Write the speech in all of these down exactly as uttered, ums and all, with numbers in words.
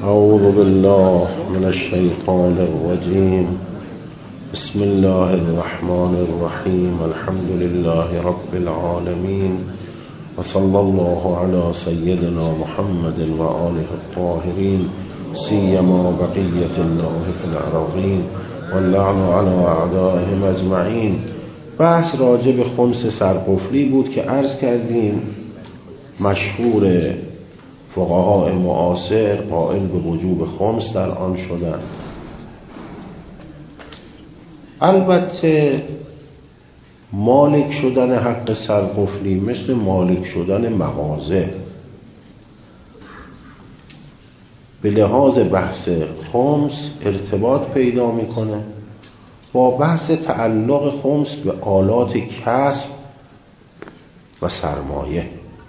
اعوذ بالله من الشیطان الرجیم. بسم الله الرحمن الرحیم. الحمد لله رب العالمین و صلی الله علی سیدنا محمد و آله الطاهرین سیما بقیة الله فی الارضین واللعن علی اعدائهم اجمعین. بحث راجع به خمس سرقفلی بود که عرض کردیم مشهور فقهای معاصر قائل به وجوب خمس در آن شدند. البته مالک شدن حق سرقفلی مثل مالک شدن مغازه به لحاظ بحث خمس ارتباط پیدا میکنه با بحث تعلق خمس به آلات کسب و سرمایه.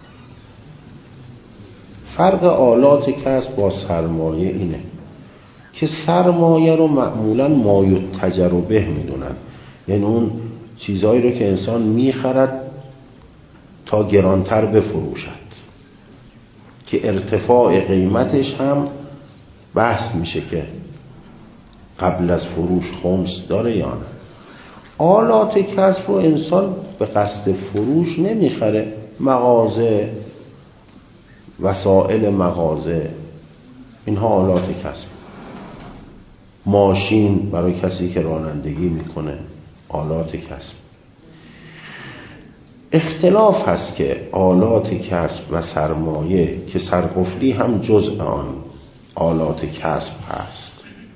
فرق آلات کسب با سرمایه اینه که سرمایه رو معمولاً مایتجر به میدونن، یعنی اون چیزهایی رو که انسان میخرد تا گرانتر بفروشد که ارتفاع قیمتش هم بحث میشه که قبل از فروش خمس داره یا نه. آلات کسب رو انسان به قصد فروش نمیخره، مغازه، وسایل مغازه، اینها آلات کسب. ماشین برای کسی که رانندگی میکنه آلات کسب. اختلاف هست که آلات کسب و سرمایه که سرقفلی هم جزء آن آلات کسب هست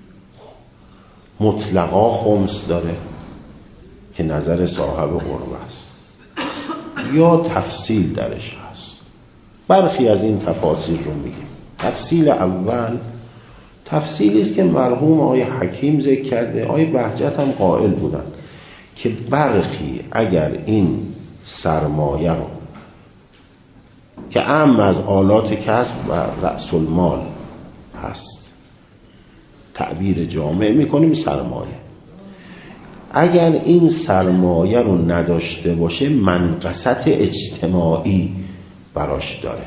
مطلقا خمس داره که نظر صاحب قربه است یا تفصیل درش هست. برخی از این تفاصیل رو میگیم. تفصیل اول تفصیلی است که مرحوم آقای حکیم ذکر کرده، آقای بهجت هم قائل بودن که برخی اگر این سرمایه رو که اعم از آلات کسب و رأس المال هست تعبیر جامع میکنیم سرمایه، اگر این سرمایه رو نداشته باشه منقصت اجتماعی براش داره.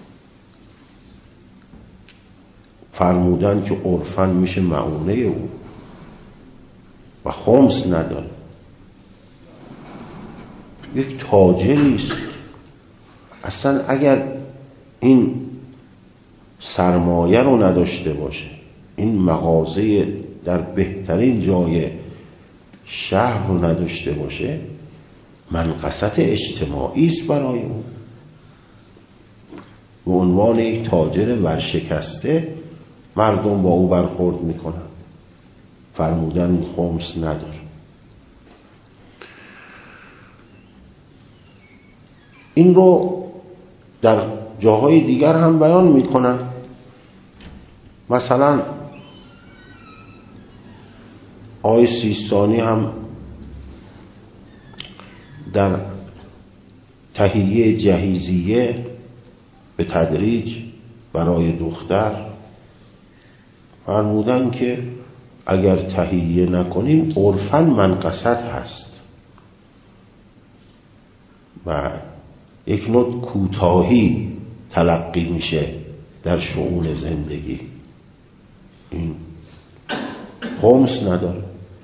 فرمودن که عرفاً میشه معونه او و خمس نداره. یک تاجریست اصلا اگر این سرمایه رو نداشته باشه، این مغازه در بهترین جای شهر رو نداشته باشه منقصت اجتماعی است برای او. به عنوان یک تاجر ورشکسته مردم با او برخورد میکنن. فرمودن خمس نداره. این رو در جاهای دیگر هم بیان میکنن. مثلا آقای سیستانی هم در تهیه جهیزیه به تدریج برای دختر فرمودن که اگر تهیه نکنیم عرفاً منقصت هست و یک نوع کوتاهی تلقی میشه در شؤون زندگی. این خمس نداره.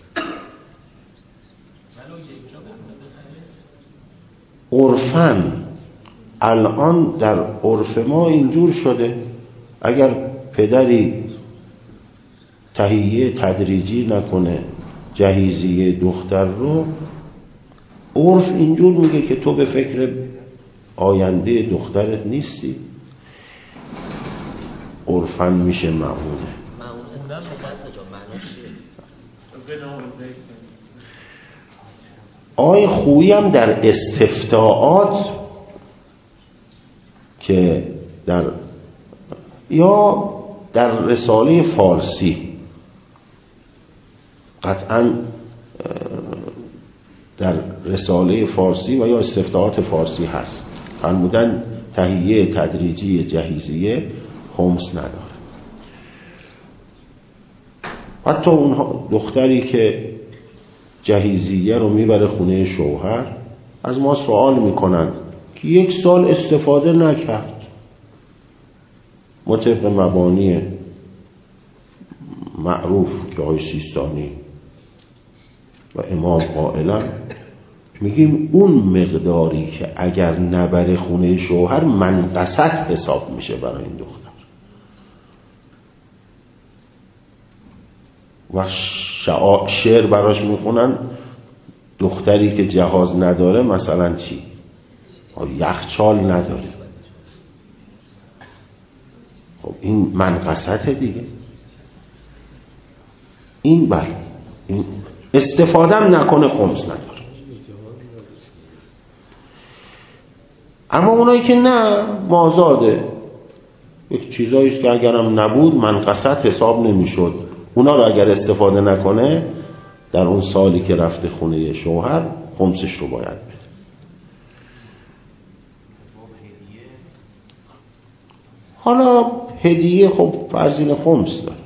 عرفاً الان در عرف ما اینجور شده اگر پدری تهیه تدریجی نکنه جهیزیه دختر رو، عرف اینجور میگه که تو به فکر آینده دخترت نیستی. عرفاً میشه معمونه. آقای خویی هم در استفتاءات که در یا در رساله فارسی قطعاً در رساله فارسی و یا استفتاءات فارسی هست فرمودن تهیه تدریجی جهیزیه خمس نداره. حتی اون دختری که جهیزیه رو میبره خونه شوهر از ما سوال میکنن که یک سال استفاده نکرد، ما طبق مبانی معروف که آقای سیستانی و امام قائلن، میگیم اون مقداری که اگر نبره خونه شوهر منقصت حساب میشه برای این دختر. و شعر براش میخونن دختری که جهاز نداره مثلا چی؟ یخچال نداره. خب این منقصت دیگه. این بله این استفادهم نکنه خمس نداره. اما اونایی که نه مازاده، یک چیزاییست که اگرم نبود منقصت حساب نمیشد، اونا رو اگر استفاده نکنه در اون سالی که رفته خونه شوهر خمسش رو باید بده. حالا هدیه خب فرضین خمس داره.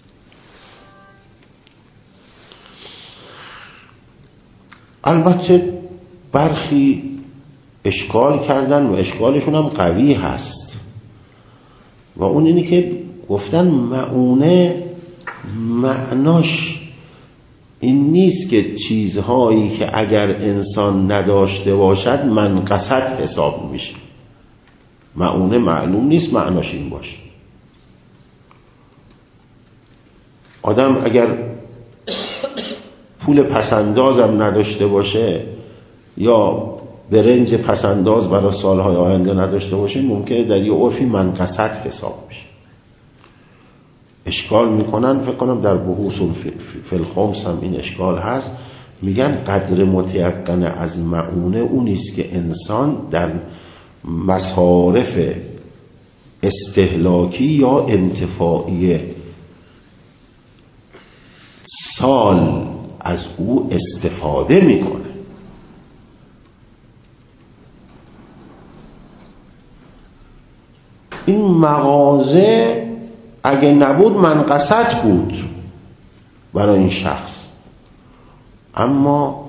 البته برخی اشکال کردن و اشکالشون هم قوی هست و اون اینی که گفتن مؤونه معناش این نیست که چیزهایی که اگر انسان نداشته باشد منقصت حساب میشه. مؤونه معلوم نیست معناش این باشه. آدم اگر پول پسندازم نداشته باشه یا برنج پسنداز برای سالهای آینده نداشته باشه ممکنه در یه عرفی منقصت حساب میشه. اشکال میکنن، فکر کنم در بحوث فی الخمس هم این اشکال هست، میگن قدر متیقن از مؤونه اونیست که انسان در مصارف استهلاکی یا انتفاعی سال از او استفاده میکنه. این مغازه اگه نبود منقصت بود برای این شخص، اما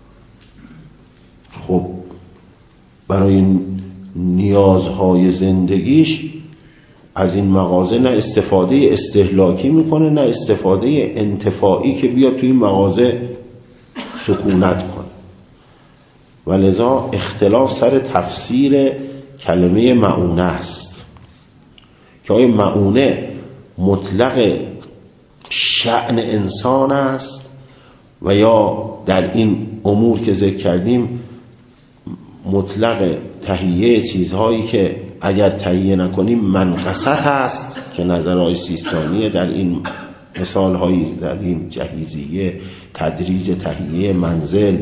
خب برای نیازهای زندگیش از این مغازه نه استفاده استهلاکی میکنه نه استفاده انتفاعی که بیاد توی این مغازه سکونت کنه. و لذا اختلاف سر تفسیر کلمه مؤونه است که آیا مؤونه مطلق شأن انسان است و یا در این امور که ذکر کردیم مطلق تهیه چیزهایی که اگر تهیه نکنیم منقصت است که نظرهای سیستانیه در این مثالهایی زدیم، جهیزیه، تدریج تهیه منزل.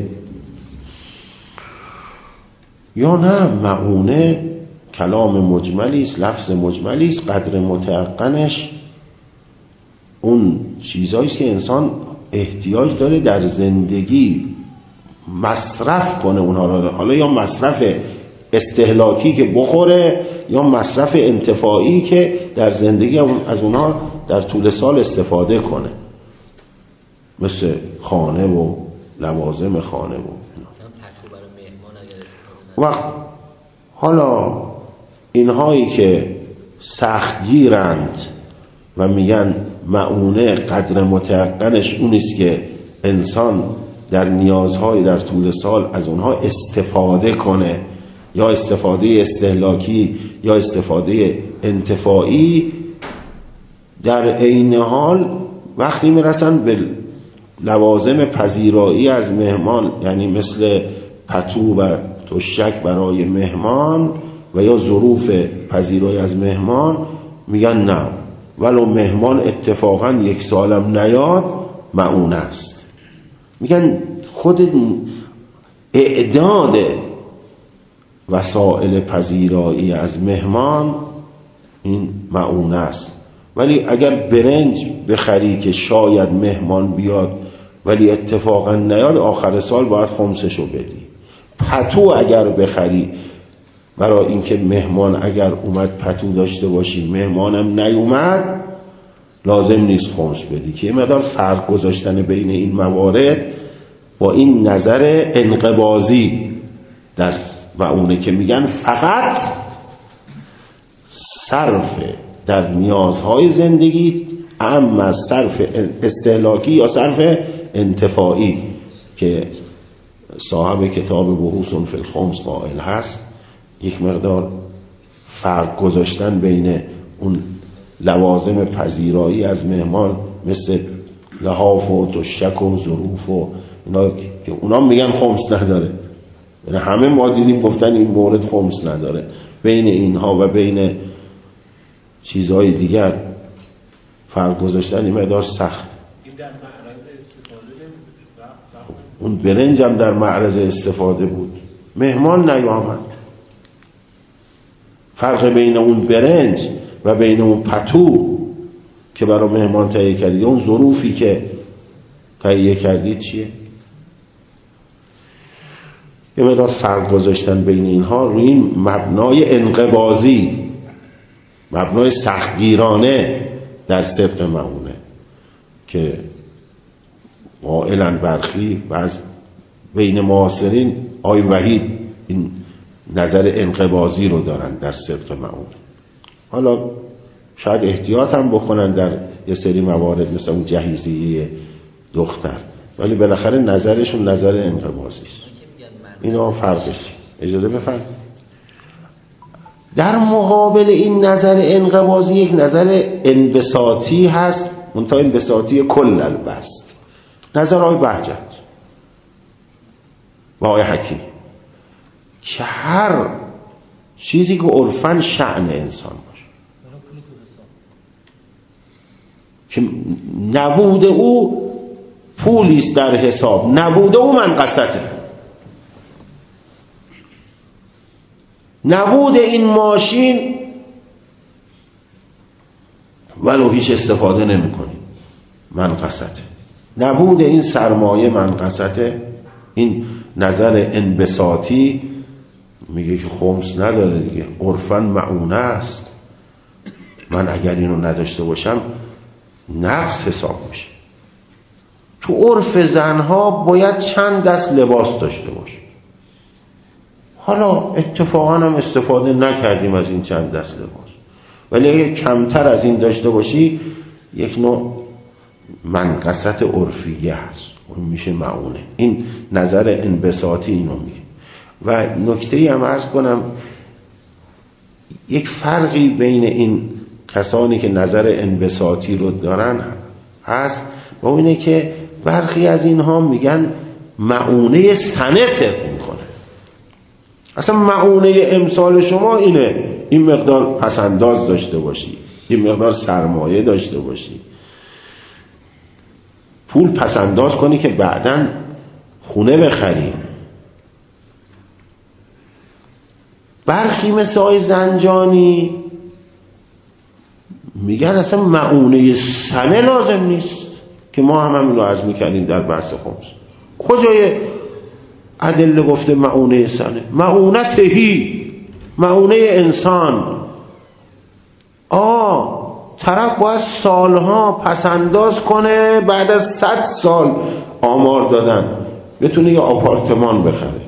یا نه مؤونه کلام مجملی است، لفظ مجملی است، قدر متيقنش اون چیزایی است که انسان احتیاج داره در زندگی مصرف کنه اونها رو، حالا یا مصرف استهلاکی که بخوره یا مصرف انتفاعی که در زندگی از اونها در طول سال استفاده کنه، مثل خانه و لوازم خانه و وقت. حالا اینهایی که سختگیرند و میگن مؤونه قدر متيقنش اونیست که انسان در نیازهای در طول سال از اونها استفاده کنه، یا استفاده استهلاکی یا استفاده انتفاعی، در عین حال وقتی میرسن به لوازم پذیرایی از مهمان، یعنی مثل پتو و تشک برای مهمان و یا ظروف پذیرایی از مهمان، میگن نه ولو مهمان اتفاقا یک سالم نیاد مؤونه است. میگن خود اعداد وسائل پذیرایی از مهمان این مؤونه است. ولی اگر برنج بخری که شاید مهمان بیاد ولی اتفاقا نیاد، آخر سال باید خمسشو بدی. پتو اگر بخری برای اینکه مهمان اگر اومد پتو داشته باشی مهمانم نیومد، لازم نیست خمس بدی. که مقدار فرق گذاشتن بین این موارد با این نظر انقباضی در مؤونه که میگن فقط صرف در نیازهای زندگی اما از صرف استهلاکی یا صرف انتفاعی که صاحب کتاب بحوث فی الخمس قائل هست. یک مقدار فرق گذاشتن بین اون لوازم پذیرایی از مهمان مثل لحاف و تشک و ظروف و اینا که اونا میگن خمس نداره، یعنی همه ما دیدیم گفتن این مورد خمس نداره، بین اینها و بین چیزهای دیگر فرق گذاشتن این مقدار سخت. اون برنج هم در معرض استفاده بود، مهمان نیامد. فرق بین اون برنج و بین اون پتو که برای مهمان تهیه کردید، اون ظروفی که تهیه کردید چیه؟ یه مقدار فرق گذاشتن بین اینها روی این مبنای انقباضی، مبنای سختگیرانه در صدق معونه که قائلن برخی و از بین معاصرین آی وحید این نظر انقباضی رو دارن در صدق معون. حالا شاید احتیاط هم بکنن در یه سری موارد مثل اون جهیزیه دختر، ولی بالاخره نظرشون نظر انقباضی است. اینا فرقش. اجازه بفرم. در مقابل این نظر انقباضی یک نظر انبساطی هست، منتها انبساطی کل البست، نظر آقای بهجت و آقای حکیم که هر چیزی که عرفاً شأن انسان باشه که نبود او پولیست در حساب، نبود او منقصته، نبود این ماشین ولو هیچ استفاده نمی کنیم منقصته، نبود این سرمایه منقصته. این نظر انبساطی میگه که خمس نداره دیگه، عرفاً معونه است، من اگر اینو نداشته باشم نقص حساب میشه. تو عرف زنها باید چند دست لباس داشته باشه، حالا اتفاقا هم استفاده نکردیم از این چند دست لباس، ولی اگه کمتر از این داشته باشی یک نوع منقصت عرفیه هست، اون میشه معونه. این نظر انبساطی اینو میگه. و نکته‌ای هم عرض کنم، یک فرقی بین این کسانی که نظر انبساطی رو دارن هست و اینه که برخی از اینها میگن معونه سنه صرف میکنه. اصلا معونه امسال شما اینه، این مقدار پسنداز داشته باشی، این مقدار سرمایه داشته باشی، پول پسنداز کنی که بعداً خونه بخری. برخی مثل آقای زنجانی میگن اصلا معونه سنه لازم نیست، که ما هم همین رو عرض میکردیم در بحث خمس. کجای ادله گفته معونه سنه؟ معونه تهی، معونه انسان. آه طرف باید سالها پسنداز کنه، بعد از صد سال آمار دادن بتونه یه آپارتمان بخره.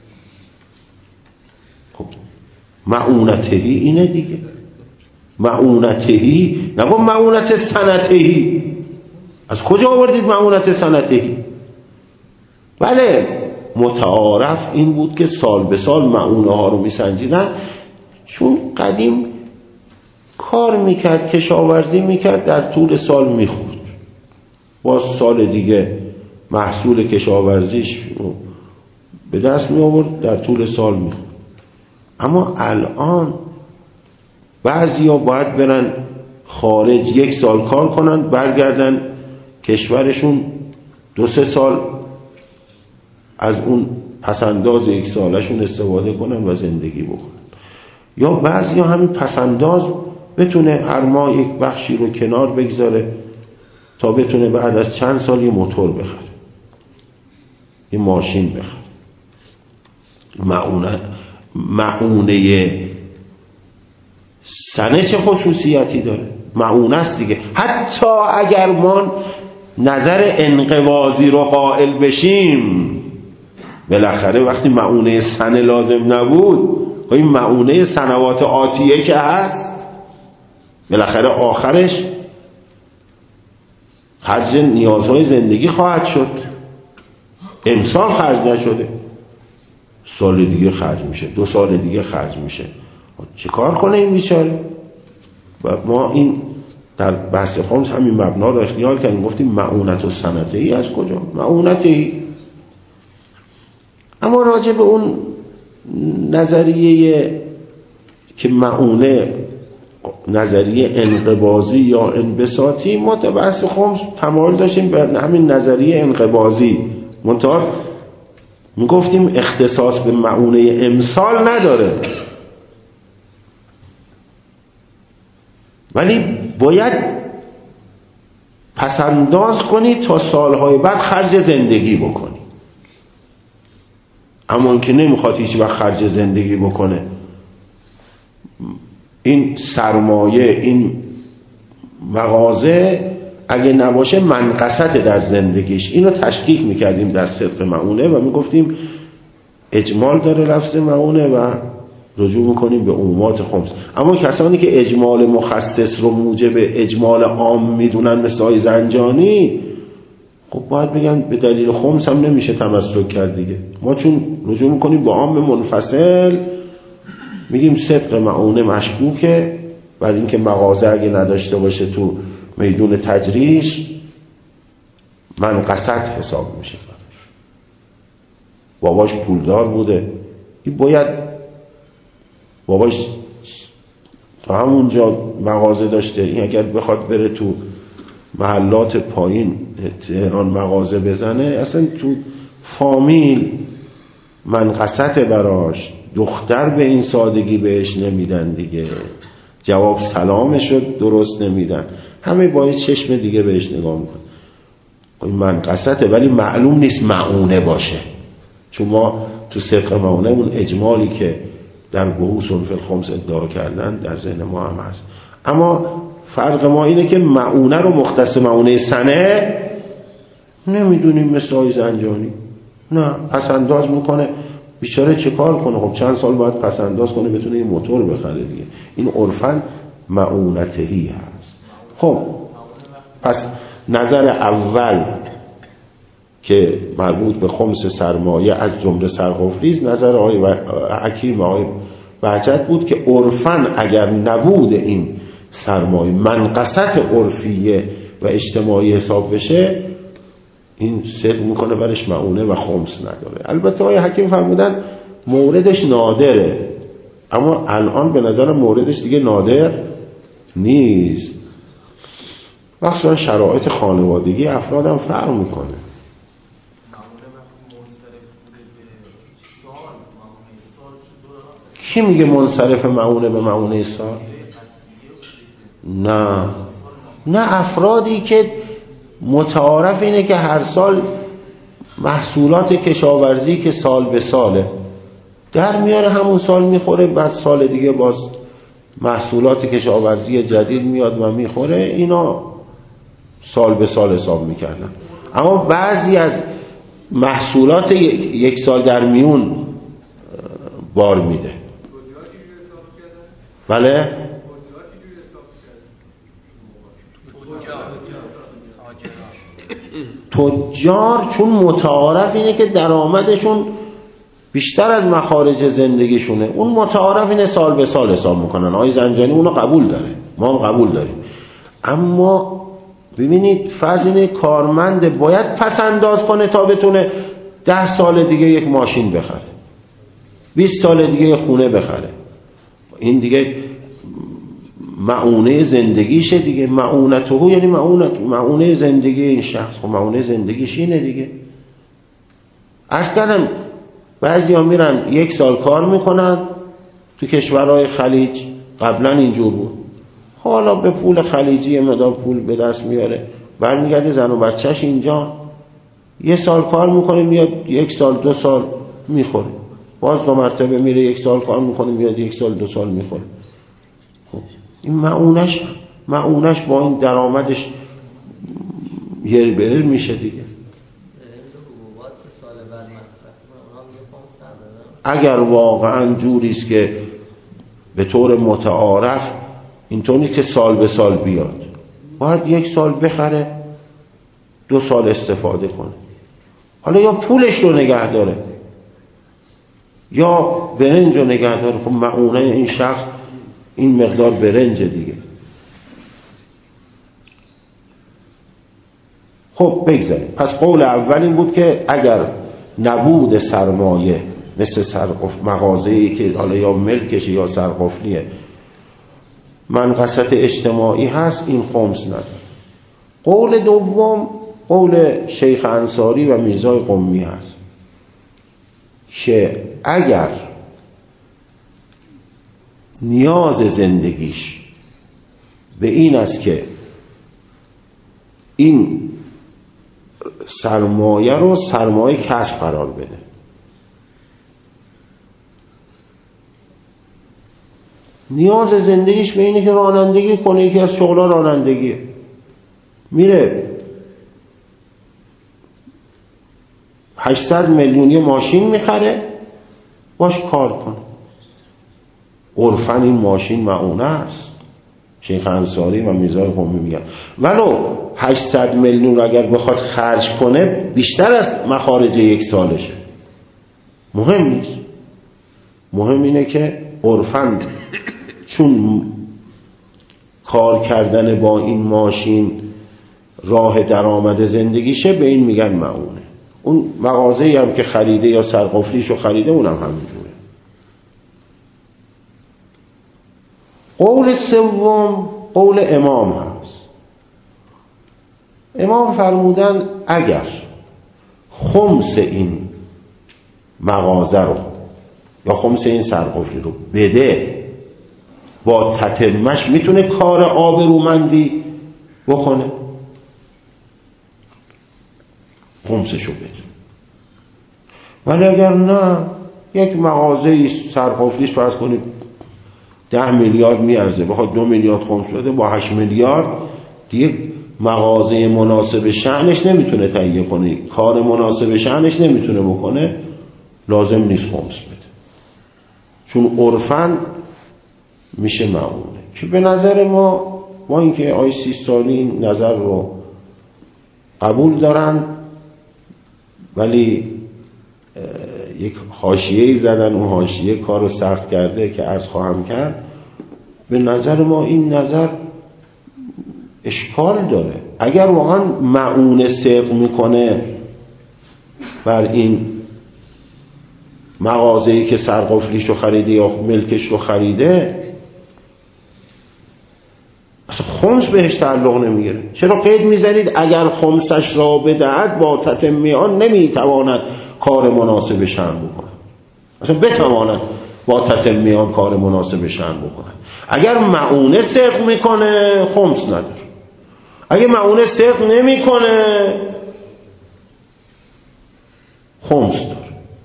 خب معونتهی اینه دیگه، معونتهی، نگو معونت سنتهی. از کجا آوردید معونت سنتهی؟ بله متعارف این بود که سال به سال معونه ها رو میسنجیدن، چون قدیم کار میکرد، کشاورزی میکرد، در طول سال میخورد، باز سال دیگه محصول کشاورزیش به دست می آورد، در طول سال میخورد. اما الان بعضیا باید برن خارج یک سال کار کنن، برگردن کشورشون دو سه سال از اون پسنداز یک سالشون استفاده کنن و زندگی بکنن. یا بعضیا همین پسنداز بتونه هر ماه یک بخشی رو کنار بگذاره تا بتونه بعد از چند سال یه موتور بخره، یه ماشین بخره. معونه معونه سنه چه خصوصیتی داره؟ معونه است دیگه. حتی اگر ما نظر انقباضی رو قائل بشیم، بالاخره وقتی معونه سنه لازم نبود، این معونه سنوات آتیه که هست، بالاخره آخرش خرج نیازهای زندگی خواهد شد. امسال خرج نشده، سال دیگه خرج میشه، دو سال دیگه خرج میشه. چه کار کنه این بیچاره؟ و ما این در بحث خمس همین مبنا رو اختیار کردیم، گفتیم معونت و سنته ای از کجا؟ معونت ای. اما راجع به اون نظریه که معونه نظریه انقباضی یا انبساطی، ما در بحث خمس تمایل داشتیم به همین نظریه انقباضی، منتها میگفتیم اختصاص به معونه امسال نداره، ولی باید پسنداز کنی تا سالهای بعد خرج زندگی بکنی. اما اون که نمیخواد هیچ وقت خرج زندگی بکنه، این سرمایه، این مغازه اگه نباشه منقصت در زندگیش. اینو تشکیک میکردیم در صدق معونه و میگفتیم اجمال داره لفظ معونه و رجوع میکنیم به عمومات خمس. اما کسانی که اجمال مخصص رو موجب اجمال عام میدونن مثل آقای زنجانی، خب باید بگن به دلیل خمس هم نمیشه تمسک کرد دیگه. ما چون رجوع میکنیم به عام منفصل، میگیم صدق معونه مشکوکه، برای اینکه مغازه اگه نداشته باشه تو میدون تجریش منقصت حساب میشه. باباش پولدار بوده، این باید باباش تا همونجا مغازه داشته، این اگر بخواد بره تو محلات پایین تهران مغازه بزنه، اصلا تو فامیل منقصت براش. دختر به این سادگی بهش نمیدن دیگه، جواب سلامشو درست نمیدن، همه با یه چشم دیگه بهش نگاه میکن. این منقصته، ولی معلوم نیست معونه باشه، چون ما تو صدق معونه اون اجمالی که در بحوث فی الخمس ادعا کردن در ذهن ما هم هست. اما فرق ما اینه که معونه رو مختص معونه سنه نمیدونیم مثل آقای زنجانی. نه، پسنداز میکنه بیچاره، چه کار کنه؟ خب چند سال باید پسنداز کنه بتونه این موتور بخره دیگه. این عرفاً معونتهی هست. خب پس نظر اول که مربوط به خمس سرمایه از جمله سرقفریز، نظر آقای حکیم و آقای بهجت بود که عرفاً اگر نبود این سرمایه منقصت عرفیه و اجتماعی حساب بشه، این صدق میکنه برش معونه و خمس نداره. البته آقای حکیم فرمودن موردش نادره، اما الان به نظر موردش دیگه نادر نیست. مخصوصا شرایط خانوادگی افرادم فرق میکنه. کی میگه منصرف معونه به معونه سال؟ نه نه، افرادی که متعارف اینه که هر سال محصولات کشاورزی که سال به ساله در میاره، همون سال میخوره، بعد سال دیگه باز محصولات کشاورزی جدید میاد و میخوره، اینا سال به سال حساب میکردن. اما بعضی از محصولات یک سال در میون بار میده. بله؟ تجار چون متعارف اینه که درآمدشون بیشتر از مخارج زندگیشونه، اون متعارف اینه سال به سال حساب میکنن. آقای زنجانی اونو قبول داره، ما هم قبول داریم. اما ببینید فرض اینه کارمند باید پس انداز کنه تا بتونه ده سال دیگه یک ماشین بخره، بیست سال دیگه یک خونه بخره. این دیگه معونه زندگیشه دیگه. معونته یعنی معونت معونه زندگی این شخص. خب معونه زندگیش اینه دیگه. اصلا بعضی ها میرن یک سال کار میکنن تو کشورهای خلیج، قبلا اینجور بود، حالا به پول خلیجی مدار پول به دست میاره، برمیگرده زن و بچهش اینجا، یه سال کار میکنه میاد یک سال دو سال میخوره، باز دو مرتبه میره یک سال کار میکنه میاد یک سال دو سال میخوره. خب این معونش معونش با این درآمدش یه برر میشه دیگه. اگر واقعا جوریست که به طور متعارف اینطوری که سال به سال بیاد، باید یک سال بخره دو سال استفاده کنه. حالا یا پولش رو نگه داره یا برنج رو نگه داره. خب معونه این شخص این مقدار برنج دیگه. خب بگذاریم. پس قول اول این بود که اگر نبود سرمایه مثل سرقفل مغازه‌ای که حالا یا ملکش یا سرقفلیه منقصت اجتماعی هست، این خمس نداره. قول دوم قول شیخ انصاری و میرزای قمی هست که اگر نیاز زندگیش به این است که این سرمایه رو سرمایه کسب قرار بده، نیاز زندگیش به اینه که رانندگی کنه، یکی از شغل‌ها رانندگیه، میره هشتصد میلیونی ماشین میخره باش کار کنه. عرفاً این ماشین معونه است. شیخ انصاری و میرزای قمی میگن ولو هشتصد میلیون رو اگر بخواد خرج کنه بیشتر از مخارج یک سالشه، مهم نیست. مهم اینه که عرفاً چون کار کردن با این ماشین راه درآمد زندگیشه به این میگن معونه. اون مغازه‌ای هم که خریده یا سرقفلیشو خریده اونم همینجوره. قول سوم قول امام هست. امام فرمودن اگر خمس این مغازه رو یا خمس این سرقفلی رو بده با تتمش میتونه کار آبرومندی بکنه، خمسشو بده. ولی اگر نه یک مغازه سرقفلیش فرض کنید ده میلیارد میارزه بخواد دو میلیارد خمس بده با هشت میلیارد دیگه مغازه مناسب شأنش نمیتونه تهیه کنه، کار مناسب شأنش نمیتونه بکنه، لازم نیست خمس بده چون عرفاً میشه معونه. که به نظر ما ما اینکه آی سیستانی این نظر رو قبول دارن ولی یک حاشیه‌ای زدن، اون حاشیه کار رو سخت کرده که عرض خواهم کرد. به نظر ما این نظر اشکال داره. اگر واقعا معونه صدق میکنه بر این مغازه‌ای که سرقفلیش رو خریده یا ملکش رو خریده اصلا خمس بهش تعلق نمیگیره. چرا قید میزنید اگر خمسش را بدهد با تتمیان نمیتواند کار مناسب شأن بکنه؟ اصلا بتواند با تتمیان کار مناسب شأن بکنه. اگر معونه صدق میکنه خمس نداره، اگه معونه صدق نمیکنه خمس داره.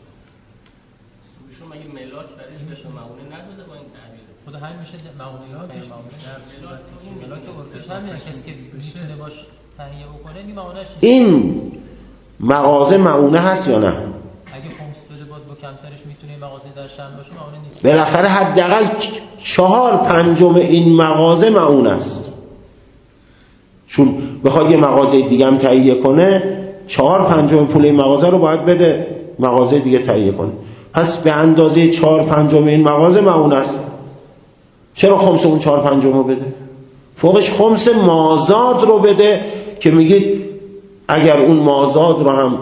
شما مگه ملاک برش بشه معونه نداده با این تعبیر؟ خدا همین میشه معونه ملاک عرفش همینه، کسی که میتونه باش تهیه بکنه این معونهش. این مغازه معونه هست یا نه؟ اگه خمس بده باز با کمترش میتونه مغازه در شأن باشه معونه نیست. بالاخره حداقل چهار پنجم این مغازه معونه است. چون بخواد یه مغازه دیگه هم تهیه کنه چهار پنجم پول این مغازه رو باید بده مغازه دیگه تهیه کنه. پس به اندازه چهار پنجم این مغازه معونه است. چرا خمس اون چهار پنجم رو بده؟ فوقش خمس مازاد رو بده که میگید اگر اون مازاد رو هم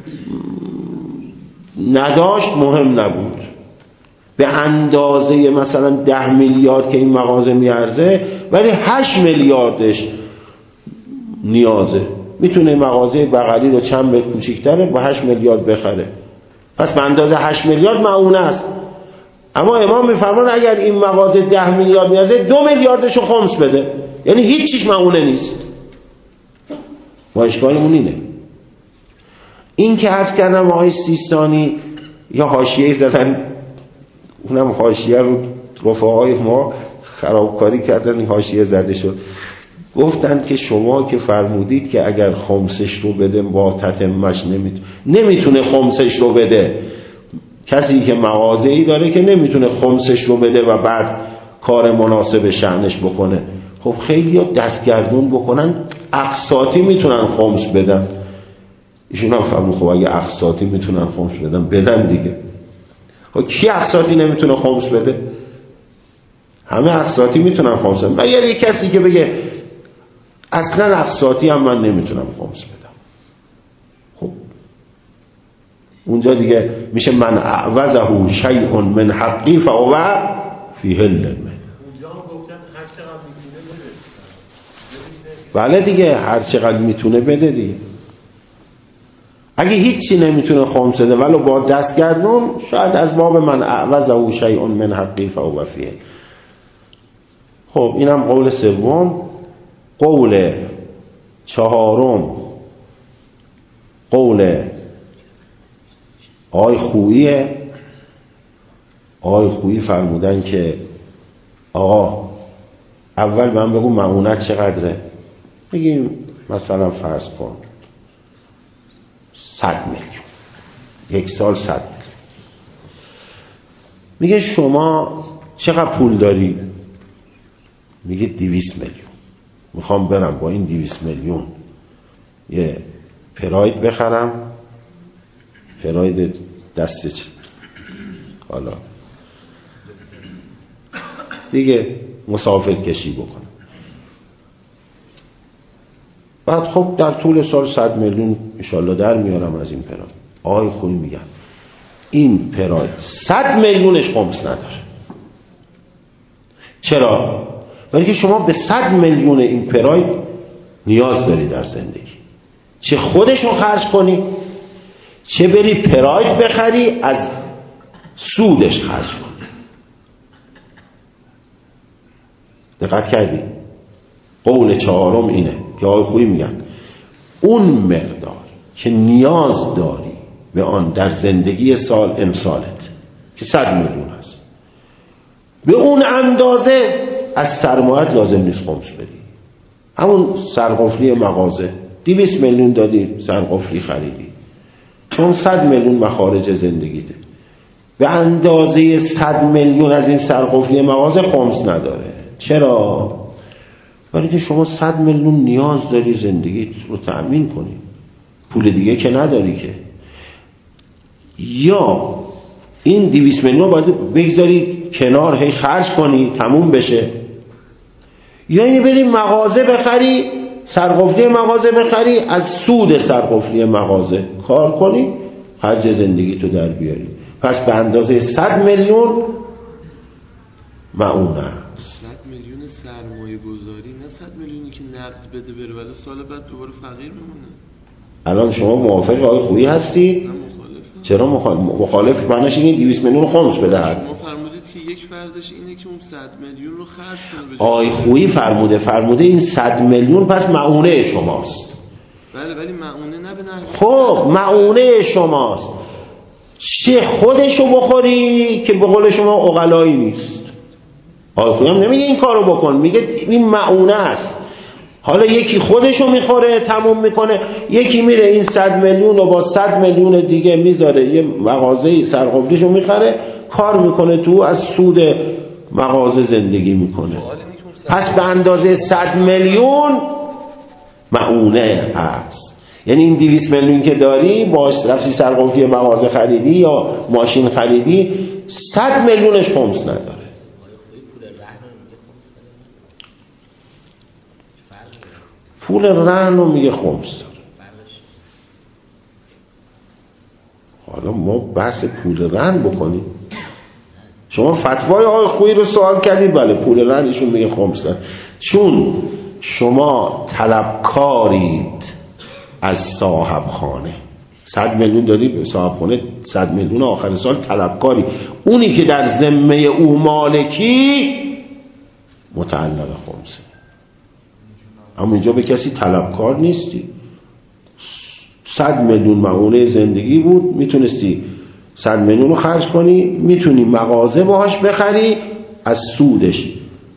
نداشت مهم نبود، به اندازه مثلا ده میلیارد که این مغازه میارزه ولی هشت میلیاردش نیازه، میتونه مغازه بغلی رو چند به کوچیک‌تره با هشت میلیارد بخره، پس به اندازه هشت میلیارد معونه است. اما امام میفرمان اگر این مغازه ده میلیارد میارزه دو میلیاردشو خمس بده، یعنی هیچ چیز معونه نیست. ما اشکالمون اینه. این که عرض کردم آقای سیستانی یا حاشیه زدن، اونم حاشیه رو رفقای ما خرابکاری کردن، حاشیه زده شد، گفتن که شما که فرمودید که اگر خمسش رو بده با تتمش نمیتونه نمیتونه خمسش رو بده. کسی که مغازه‌ای داره که نمیتونه خمسش رو بده و بعد کار مناسب شأنش بکنه. خب خیلی ها دستگردون بکنن اقساطی میتونن خمس بدن. ایشون هم فهمون خب اگه اقساطی میتونن خمس بدن بدن دیگه. خب کی اقساطی نمیتونه خمس بده؟ همه اقساطی میتونن خمس بدن. مگر یک کسی که بگه اصلا اقساطی هم من نمیتونم خمس بدم، خب اونجا دیگه میشه من اعوزه شیء من حقی فهو فی حل منه. اونجا هم گفتن هر چقدر میتونه بده. بله دیگه هر چقدر میتونه بده دیگه. اگه هیچی نمیتونه خمس بده ولو با دستگردون شاید از باب من اعوزه شیء من حقی فهو فی حل. خب اینم قول سوم. قول چهارم قول آقای خوییه. آقای خویی فرمودن که آقا اول من بگو معونت چقدره. بگیم مثلا فرض کن صد میلیون، یک سال صد میلیون. میگه شما چقدر پول داری؟ میگه دویست میلیون. میخوام برم با این دویست میلیون یه پراید بخرم، پراید دست حالا دیگه مسافر کشی بکنم. بعد خب در طول سال صد میلیون انشالله در میارم از این پراید. آقای خویی میگن این پراید صد میلیونش خمس نداره. چرا؟ ولی که شما به صد میلیون این پراید نیاز داری در زندگی، چه خودشو خرج کنی چه بری پراید بخری از سودش خرج کنی. دقت کردی؟ قول چهارم اینه که آقای خویی میگن اون مقدار که نیاز داری به آن در زندگی سال امسالت که صد میلیون هست، به اون اندازه از سرمایت لازم نیست خمس بدی. همون سرقفلی مغازه دویست میلیون دادی سرقفلی خریدی، چون صد میلیون مخارج زندگیته، به اندازه صد میلیون از این سرقفلی مغازه خمس نداره. چرا؟ برای که شما صد میلیون نیاز داری زندگیت رو تأمین کنی، پول دیگه که نداری که. یا این دویست میلیون باید بگذاری کنار هی خرج کنی تموم بشه، یا اینی بری مغازه بخری، سرقفلی مغازه بخری، از سود سرقفلی مغازه کار کنی، خرج زندگی تو در بیاری. پس به اندازه صد میلیون معونه است. صد میلیون سرمایه گذاری، نه صد میلیونی که نقد بده بره ولی سال بعد دوباره فقیر بمونه. الان شما موافق آقای خویی هستید؟ نه مخالفم. چرا مخالف؟ مخالف معنیش اینه دویست میلیون خمس بدهد. شما فرمودید که یک فرضش اینه که اون صد میلیون رو خرج کنه. آقای خویی فرموده فرموده این صد میلیون پس معونه شماست. بله ولی معونه نه به نحوی. خب معونه شماست، چه خودشو بخوری که به قول شما عقلایی نیست. آقای خویی هم نمیگه این کارو بکن، میگه این معونه است. حالا یکی خودشو میخوره تموم میکنه، یکی میره این صد میلیون رو با صد میلیون دیگه میذاره یه مغازه سرقفلیشو میخره کار میکنه تو، از سود مغازه زندگی میکنه. پس به اندازه صد میلیون معونه هست. یعنی این دویست میلیون که داری باش رفتی سرقفلی مغازه خریدی یا ماشین خریدی، صد میلیونش خمس نداره. پول رهن رو میگه خمس داره. حالا ما بحث پول رهن بکنیم. شما فتوای آقای خویی رو سوال کردید، بله پول رهن ایشون میگه خمس داره. چون شما طلبکارید از صاحب خانه، صد میلیون دادی به صاحب خانه، صد میلیون آخر سال طلبکاری، اونی که در ذمه او مالکی متعلق خمسه. اما اینجا به کسی طلبکار نیستی. صد میلیون معونه زندگی بود، میتونستی صد میلیون رو خرج کنی، میتونی مغازه باهاش بخری، از سودش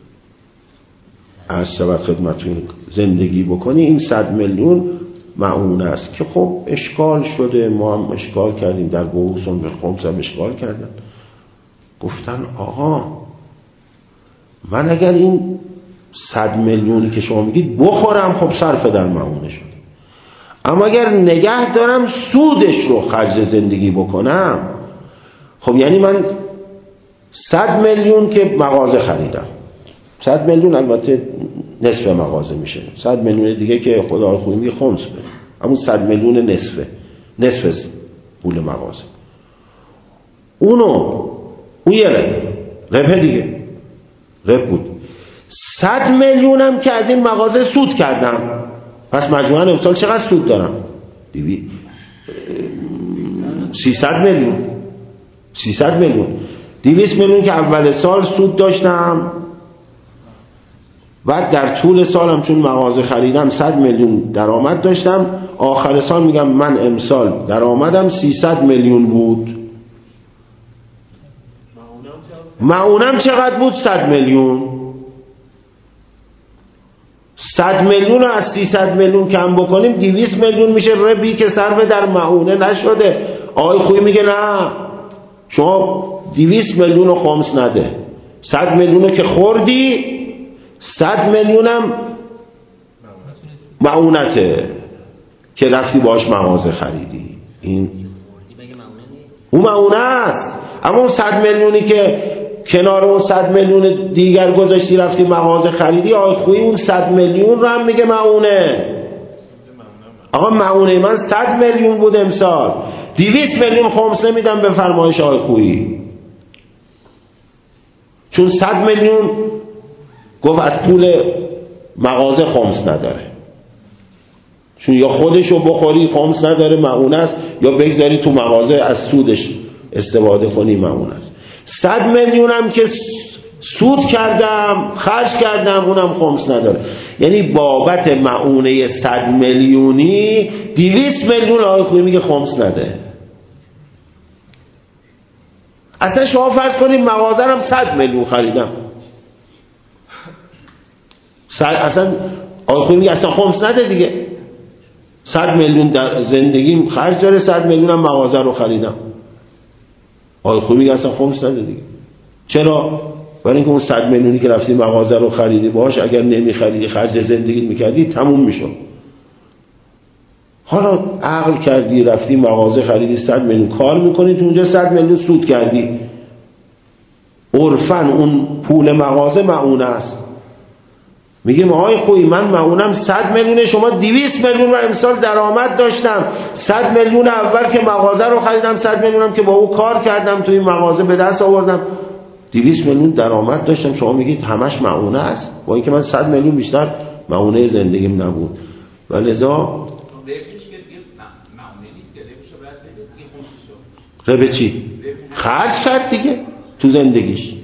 از سبب خدمتون زندگی بکنی. این صد میلیون معونه است که خب اشکال شده، ما هم اشکال کردیم، در بحوثون به خمس هم اشکال کردن. گفتن آقا من اگر این صد میلیونی که شما میگید بخورم، خب صرف در معونه شد. اما اگر نگه دارم سودش رو خرج زندگی بکنم، خب یعنی من صد میلیون که مغازه خریدم، صد میلیون البته نصف مغازه میشه، صد میلیون دیگه که خدا خوبی میگه خمس بده، اما صد میلیون نصفه، نصف پول مغازه، اونو اون یه رب ربه دیگه رب بود. صد میلیونم که از این مغازه سود کردم، پس مجموعاً امسال چقدر سود دارم؟ دیوی سیصد میلیون سیصد میلیون دویست میلیون که اول سال سود داشتم، بعد در طول سالم چون مغازه خریدم صد میلیون درآمد داشتم، آخر سال میگم من امسال درآمدم سیصد میلیون بود. معونم چقدر بود؟ صد میلیون. صد میلیون رو از سیصد میلیون کم بکنیم دویست میلیون میشه ربی که صرف در معونه نشده. آقای خویی میگه نه، شما دویست میلیون رو خمس نده، صد میلیون رو که خوردی، صد میلیونم معونته که رفتی باش مغازه خریدی، این اون معونه است. اما اون صد میلیونی که کنار اون صد میلیون دیگر گذاشتی رفتی مغازه خریدی، آقای خویی اون صد میلیون رو هم میگه معونه. آقا معونه من صد میلیون بود امسال، دویست میلیون خمس نمیدم به فرمایش آقای خویی، چون صد میلیون گفت از پول مغازه خمس نداره، چون یا خودشو بخوری خمس نداره معونه است، یا بگذاری تو مغازه از سودش استفاده کنی معونه است. صد میلیونم که سود کردم خرج کردم اونم خمس نداره، یعنی بابت معونه صد میلیونی دویست میلیون آقای خویی میگه خمس نده. اصلا شما فرض کنید مغازه رم صد میلیون خریدم، اصلا آقای خویی میگه اصلا خمس نده دیگه، صد میلیون در زندگیم خرج داره، صد میلیون هم مغازه رو خریدم، آقای خویی میگه اصلا خمس نده دیگه. چرا؟ برای اینکه اون صد میلیونی که رفتی مغازه رو خریدی باش، اگر نمی خریدی خرج زندگی میکردی تموم میشد. حالا عقل کردی رفتی مغازه خریدی صد میلیون کار میکنی، تو اونجا صد میلیون سود کردی، عرفاً اون پول مغازه معونه است. میگیم آقای خویی من معونم صد میلیونه، شما دویست میلیون رو امسال درآمد داشتم، صد میلیون اول که مغازه رو خریدم، صد میلیونم که با او کار کردم توی مغازه به دست آوردم، دویست میلیون درآمد داشتم، شما میگید همش معونه است، با اینکه من صد میلیون بیشتر معونه زندگیم نبود. و لذا ربه چی؟ خرج کرد دیگه تو زندگیش.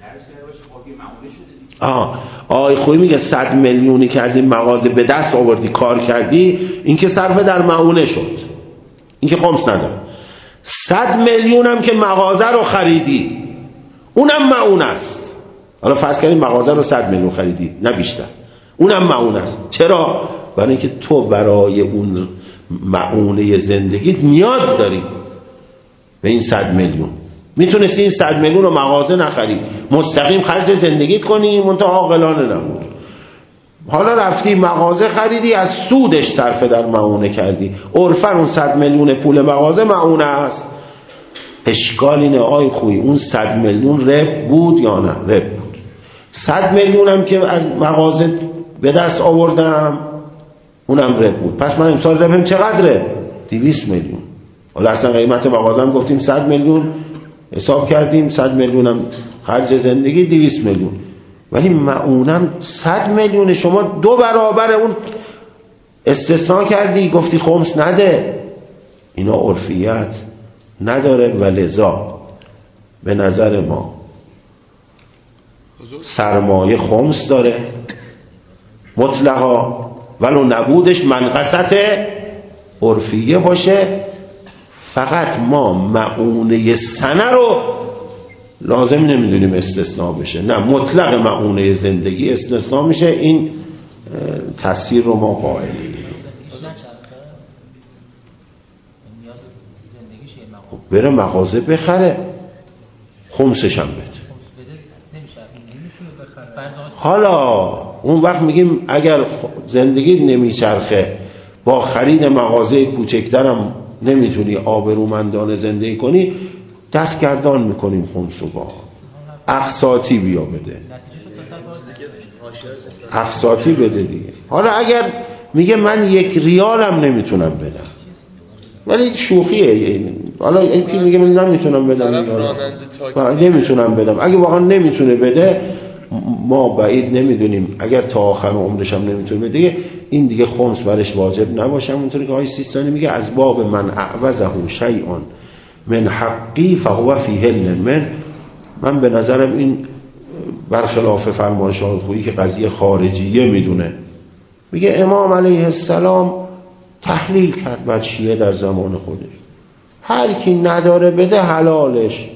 آه آقای خویی میگه صد میلیونی که از این مغازه به دست آوردی کار کردی، این که صرف در معونه شد، این که خمس نداره. صد میلیون هم که مغازه رو خریدی اونم معونه است. حالا فرض کنیم مغازه رو صد میلیون خریدی نه بیشتر، اونم معونه است. چرا؟ برای اینکه تو برای اون معونه زندگیت نیاز داری به این صد میلیون. میتونستی این صد میلیون رو مغازه نخری، مستقیم خرج زندگیت کنی، منتها عاقلانه نبود. حالا رفتی مغازه خریدی، از سودش صرف در معونه کردی، عرفاً اون صد میلیون پول مغازه معونه است. اشکال اینه آقای خویی اون صد میلیون رب بود یا نه؟ رب بود. صد میلیون هم که از مغازه به دست آوردم اونم رب بود، پس من امسال ربم چقدره؟ دویست میلیون. حالا اصلا قیمت مغازه هم گفتیم صد میلیون، حساب کردیم صد میلیونم خرج زندگی دویست میلیون، ولی معونم صد میلیون، شما دو برابر اون استثناء کردی، گفتی خمس نده. اینا عرفیت نداره و لذا به نظر ما سرمایه خمس داره مطلقا، ولو نبودش منقصت عرفیه باشه. فقط ما معونه سنه رو لازم نمیدونیم استثناء بشه، نه مطلق معونه زندگی استثناء میشه. این تفسیر رو ما قائلیم. بره مغازه بخره، خمسش هم بده. حالا اون وقت میگیم اگر زندگی نمیچرخه با خرید مغازه کوچکترم نمیتونی آبرومندانه زندگی کنی، دستگردان میکنیم خمسو با اقساطی بیا بده، اقساطی بده دیگه. حالا اگر میگه من یک ریالم نمیتونم بدم، ولی شوخیه، حالا این که میگه من نمیتونم بدم نمیتونم بدم، اگه واقعا نمیتونه بده ما بعید نمیدونیم اگر تا آخر عمرش هم نمیتونه بده این دیگه خمس برش واجب نباشه. اونطوری که آقای سیستانی میگه از باب من اعوزه شیء من حقی فهو فی حل من. من به نظرم این برخلاف فرمایش آقای خویی که قضیه خارجیه میدونه، میگه امام علیه السلام تحلیل کرد بعد شیعه در زمان خودش، هر کی نداره بده حلالش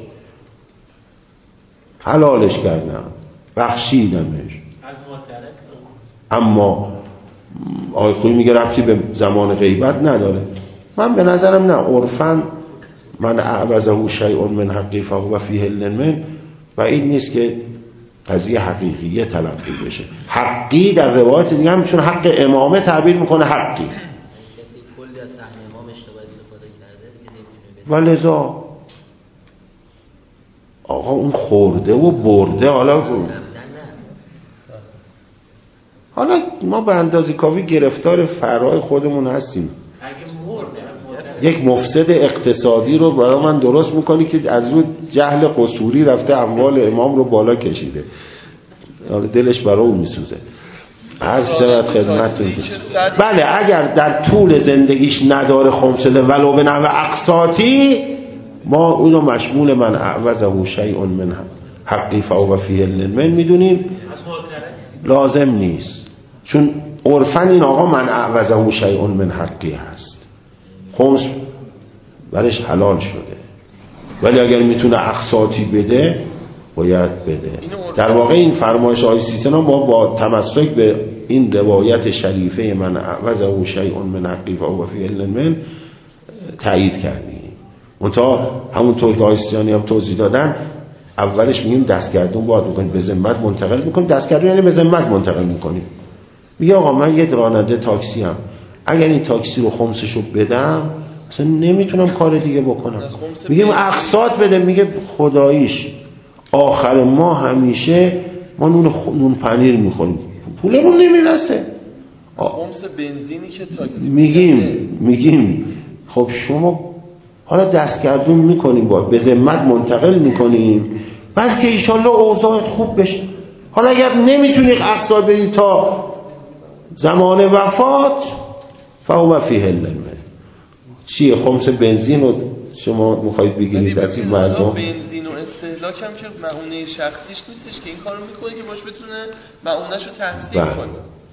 حلالش کردم بخشیدمش. اما آقای خویی میگه ربطی به زمان غیبت نداره. من به نظرم نه، عرفاً من اعوزه شیء من حقی فهو فی حل من و این نیست که قضیه حقیقیه تلقی بشه. حقی در روایت دیگه هم چون حق امامه تعبیر میکنه حقی، کسی کلی از سهم امام اشتباه استفاده کرده دیگه نمیتونه. ولذا آقا اون خورده و برده، حالا حالا ما به اندازه کافی گرفتار فرای خودمون هستیم. یک مفسد اقتصادی رو برای من درست میکنی که از رو جهل قصوری رفته اموال امام رو بالا کشیده، دلش برای اون میسوزه. هر شرط خدمتتون. بله اگر در طول زندگیش نداره خمسه ولو به نحو اقساطی، ما اونو مشمول من اعوزه شیء من حقی فهو فی حل من میدونیم، لازم نیست، چون عرفاً این آقا من اعوزه شیء من حقی هست، خمس برش حلال شده، ولی اگر میتونه اقساطی بده باید بده. در واقع این فرمایش آقای سیستان ما با تمسک به این روایت شریفه من اعوزه شیء من حقی فهو فی حل من تایید کردیم. منتها همونطور که آقای سیستانی هم توضیح دادن، اولش میگیم دستگردون باید بکنیم، به ذمت منتقل میکنیم. دستگردون یعنی به ذمت منتقل میکنیم. میگه آقا من یه راننده تاکسی ام، اگر این تاکسی رو خمسشو بدم اصلا نمیتونم کار دیگه بکنم. میگیم اقساط بده، میگه خداییش آخر ما همیشه ما نون, خ... نون پنیر میخوریم، پولمون نمیرسه. خمس بنزینی که تاکسی میگیم میگیم خب شما حالا دستگردون میکنیم، با به ذمت منتقل میکنیم، بلکه ایشالله اوضاعت خوب بشه. حالا اگر نمیتونی اقساط بدی تا زمان وفات فهو فی حل من. چیه خمس بنزین رو شما میخواید بگیرید از این مردم؟ بنزین و استهلاک هم که معونه شخصیش نیستش که این کارو میکنه که باش بتونه معونه‌شو تحصیل کنه.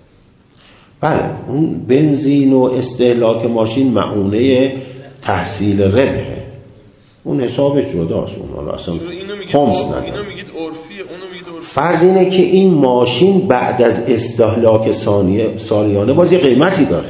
بله اون بنزین و استهلاک ماشین معونه تحصیل ربحه، اون حسابش جداست. اون حالا اصلا خمس نداره. اینو میگید عرفیه، اونو میگید عرفی. فرض اینه که این ماشین بعد از استهلاک ثانیه سالیانه باز یه قیمتی داره.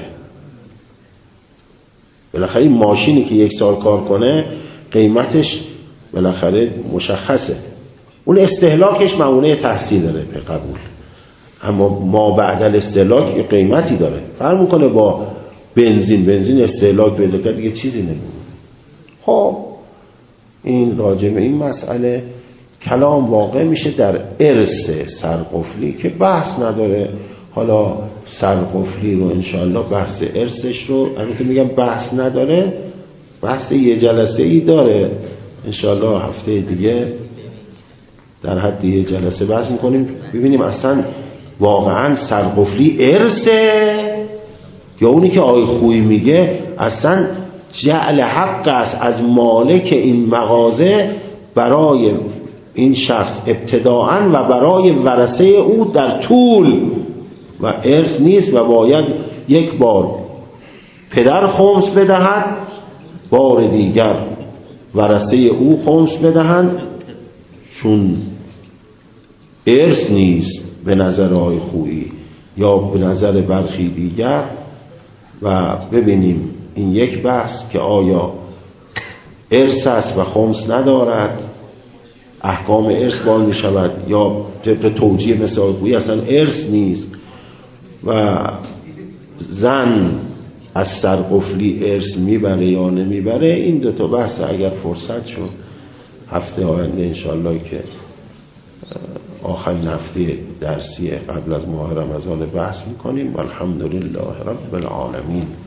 بالاخره این ماشینی که یک سال کار کنه قیمتش بالاخره مشخصه، اون استهلاکش معونه تحصیل ربح قبول، اما ما بعد از استهلاک یه قیمتی داره. فرق میکنه با بنزین. بنزین استهلاک پیدا کرد دیگه چیزی نمیمونه. خب این راجع به این مسئله کلام واقع میشه در ارث سرقفلی که بحث نداره. حالا سرقفلی رو انشاءالله بحث ارثش رو، البته میگم بحث نداره، بحث یه جلسه ای داره، انشاءالله هفته دیگه در حد یه جلسه بحث میکنیم ببینیم اصلا واقعا سرقفلی ارثه یا اونی که آقای خویی میگه اصلا جعل حق است از مالک این مغازه برای این شخص ابتداءً و برای ورثه او در طول، و ارث نیست و باید یک بار پدر خمس بدهد، بار دیگر ورثه او خمس بدهند، چون ارث نیست به نظر آقای خویی یا به نظر برخی دیگر. و ببینیم این یک بحث که آیا ارث است و خمس ندارد، احکام ارث بال می شود، یا طبق توجیه مثل آقای خویی اصلا ارث نیست و زن از سرقفلی ارث میبره یا نمیبره، این دو تا بحث اگر فرصت شد هفته آینده انشالله که آخرین هفته درسی قبل از ماه رمضان بحث میکنیم. والحمدلله رب العالمین.